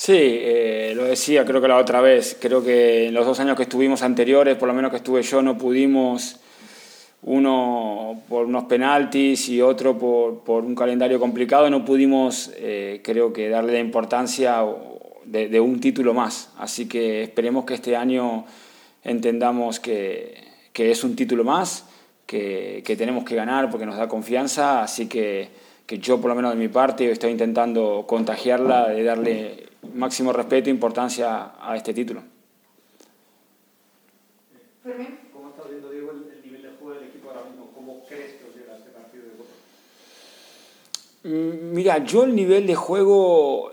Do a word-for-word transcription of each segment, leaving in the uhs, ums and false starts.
Sí, eh, lo decía creo que la otra vez, creo que en los dos años que estuvimos anteriores, por lo menos que estuve yo, no pudimos, uno por unos penaltis y otro por, por un calendario complicado, no pudimos eh, creo que darle la importancia de, de un título más, así que esperemos que este año entendamos que, que es un título más, que, que tenemos que ganar porque nos da confianza, así que, que yo por lo menos de mi parte estoy intentando contagiarla, de darle máximo respeto e importancia a este título. Fermín. ¿Cómo estás viendo, Diego, el, el nivel de juego del equipo ahora mismo? ¿Cómo crees que os llega a este partido de Copa? Mira, yo el nivel de juego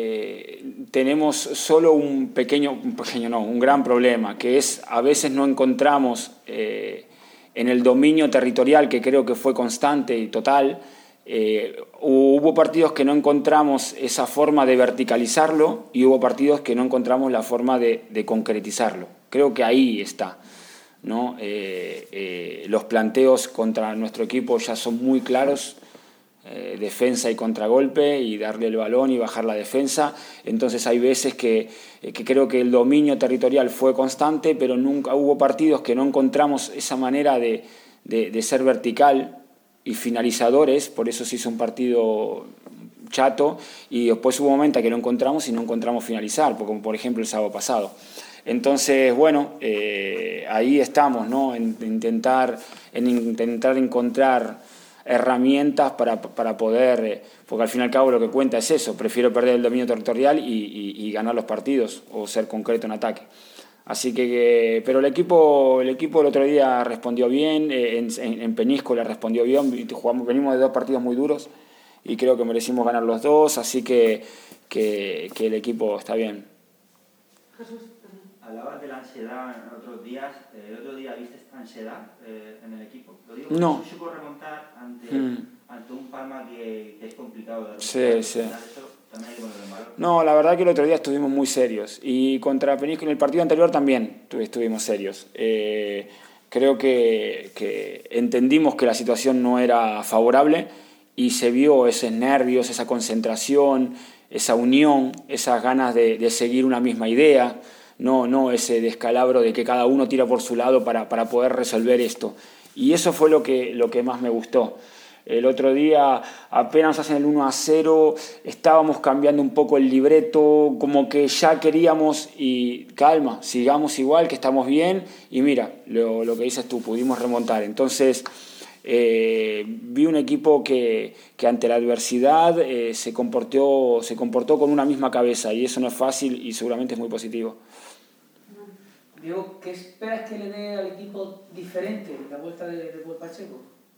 eh, tenemos solo un pequeño, un pequeño no, un gran problema, que es a veces no encontramos eh, en el dominio territorial, que creo que fue constante y total. Eh, hubo partidos que no encontramos esa forma de verticalizarlo y hubo partidos que no encontramos la forma de, de concretizarlo. Creo que ahí está, ¿no? Eh, eh, los planteos contra nuestro equipo ya son muy claros, eh, defensa y contragolpe y darle el balón y bajar la defensa. Entonces hay veces que, eh, que creo que el dominio territorial fue constante, pero nunca hubo partidos que no encontramos esa manera de, de, de ser vertical y finalizadores, por eso se hizo un partido chato, y después hubo momentos que lo encontramos y no encontramos finalizar, como por ejemplo el sábado pasado. Entonces, bueno, eh, ahí estamos, ¿no? En intentar, en intentar encontrar herramientas para, para poder, porque al fin y al cabo lo que cuenta es eso, prefiero perder el dominio territorial y, y, y ganar los partidos o ser concreto en ataque. Así que, pero el equipo, el equipo el otro día respondió bien, en, en, en Peñíscola respondió bien, jugamos, venimos de dos partidos muy duros y creo que merecimos ganar los dos, así que, que, que el equipo está bien. Jesús. Hablabas de la ansiedad en otros días, el otro día viste esta ansiedad eh, en el equipo. Lo digo porque no. no se puede remontar ante, mm. ante un Palma que, que es complicado de remontar. Sí, sí. Eso también hay que ponerlo en valor. No, la verdad que el otro día estuvimos muy serios y contra Peñíscola en el partido anterior también estuvimos serios. Eh, creo que, que entendimos que la situación no era favorable y se vio esos nervios, esa concentración, esa unión, esas ganas de, de seguir una misma idea. No, no ese descalabro de que cada uno tira por su lado para, para poder resolver esto. Y eso fue lo que, lo que más me gustó. El otro día apenas hacen el uno a cero, estábamos cambiando un poco el libreto, como que ya queríamos, y calma, sigamos igual, que estamos bien, y mira, lo, lo que dices tú, pudimos remontar. Entonces, eh, vi un equipo que, que ante la adversidad eh, se comportó, se comportó con una misma cabeza, y eso no es fácil y seguramente es muy positivo. Diego, ¿qué esperas que le dé al equipo diferente la vuelta de, de Paul Pacheco?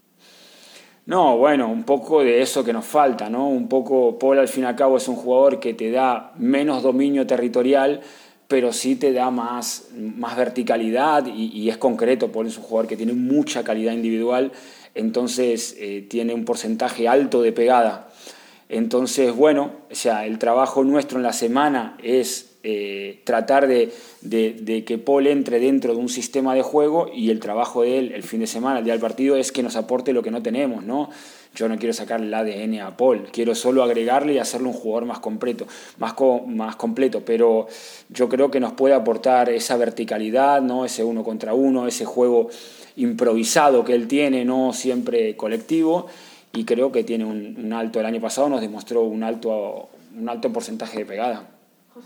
No, bueno, un poco de eso que nos falta, ¿no? Un poco, Paul al fin y al cabo es un jugador que te da menos dominio territorial, pero sí te da más, más verticalidad y, y es concreto. Paul es un jugador que tiene mucha calidad individual, entonces eh, tiene un porcentaje alto de pegada. Entonces, bueno, o sea, el trabajo nuestro en la semana es eh, tratar de, de, de que Paul entre dentro de un sistema de juego, y el trabajo de él el fin de semana, el día del partido, es que nos aporte lo que no tenemos, ¿no? Yo no quiero sacarle el A D N a Paul, quiero solo agregarle y hacerle un jugador más completo, más, co, más completo, pero yo creo que nos puede aportar esa verticalidad, ¿no? Ese uno contra uno, ese juego improvisado que él tiene, no siempre colectivo. Y creo que tiene un, un alto, el año pasado nos demostró un alto, un alto porcentaje de pegada. José.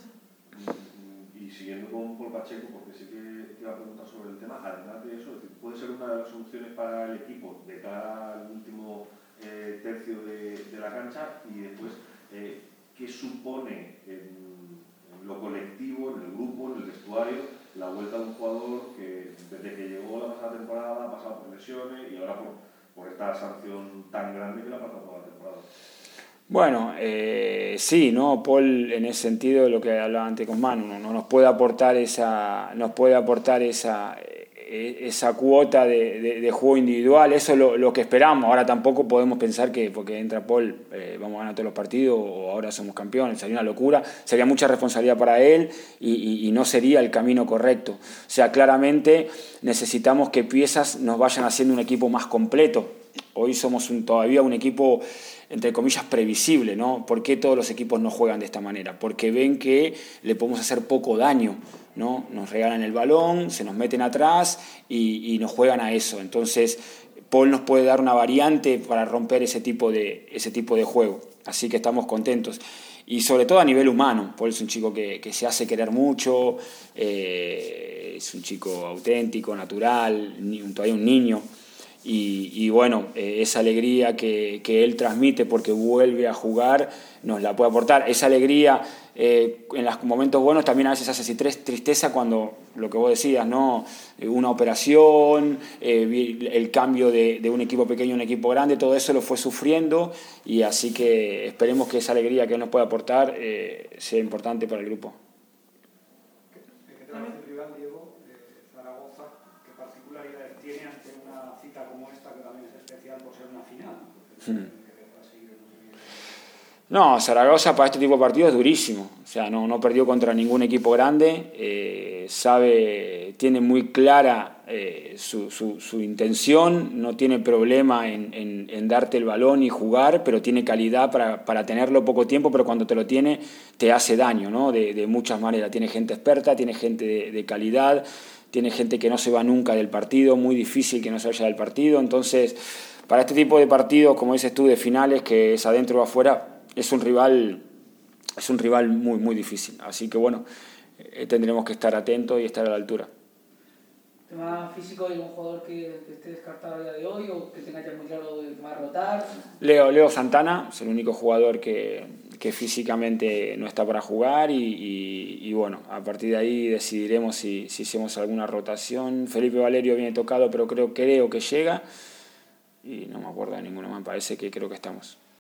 Y siguiendo con Paul Pacheco, porque sí que te iba a preguntar sobre el tema, además de eso, ¿puede ser una de las soluciones para el equipo de cara al último eh, tercio de, de la cancha? Y después, eh, ¿qué supone en, en lo colectivo, en el grupo, en el vestuario, la vuelta de un jugador que desde que llegó la pasada temporada ha pasado por lesiones y ahora por... por esta sanción tan grande que la ha pasado toda la temporada? Bueno, eh, sí, ¿no? Paul, en ese sentido, lo que hablaba antes con Manu, no, no nos puede aportar esa, nos puede aportar esa, esa cuota de, de, de juego individual, eso es lo, lo que esperamos. Ahora tampoco podemos pensar que porque entra Paul eh, vamos a ganar todos los partidos o ahora somos campeones, sería una locura, sería mucha responsabilidad para él y, y, y no sería el camino correcto. O sea, claramente necesitamos que piezas nos vayan haciendo un equipo más completo hoy somos un, todavía un equipo, entre comillas, previsible, ¿no? ¿Por qué todos los equipos no juegan de esta manera? Porque ven que le podemos hacer poco daño, ¿no? Nos regalan el balón, se nos meten atrás y, y nos juegan a eso. Entonces, Paul nos puede dar una variante para romper ese tipo de, ese tipo de juego. Así que estamos contentos. Y sobre todo a nivel humano. Paul es un chico que, que se hace querer mucho, eh, es un chico auténtico, natural, todavía un niño. Y, y bueno, eh, esa alegría que, que él transmite porque vuelve a jugar nos la puede aportar. Esa alegría eh, en los momentos buenos también a veces hace así tristeza cuando, lo que vos decías, ¿no? Una operación, eh, el cambio de, de un equipo pequeño a un equipo grande, todo eso lo fue sufriendo y así que esperemos que esa alegría que él nos puede aportar eh, sea importante para el grupo. ¿Qué te parece el rival, Diego, de Zaragoza? ¿Qué particularidades tiene ante una cita como esta, que también es especial por ser una final? Hmm. No, Zaragoza para este tipo de partidos es durísimo. O sea, no, no perdió contra ningún equipo grande. Eh, sabe, tiene muy clara eh, su, su, su intención. No tiene problema en, en, en darte el balón y jugar, pero tiene calidad para, para tenerlo poco tiempo, pero cuando te lo tiene te hace daño, ¿no? De, de muchas maneras. Tiene gente experta, tiene gente de, de calidad, tiene gente que no se va nunca del partido, muy difícil que no se vaya del partido. Entonces, para este tipo de partidos, como dices tú, de finales, que es adentro o afuera, es un rival, es un rival muy, muy difícil. Así que bueno, eh, tendremos que estar atentos y estar a la altura. ¿Tema físico, hay algún jugador que, que esté descartado a día de hoy o que tenga ya muy claro que va a rotar? Leo, Leo Santana es el único jugador que, que físicamente no está para jugar y, y, y bueno, a partir de ahí decidiremos si, si hacemos alguna rotación. Felipe Valerio viene tocado, pero creo, creo que llega y no me acuerdo de ninguno más, me parece que creo que estamos.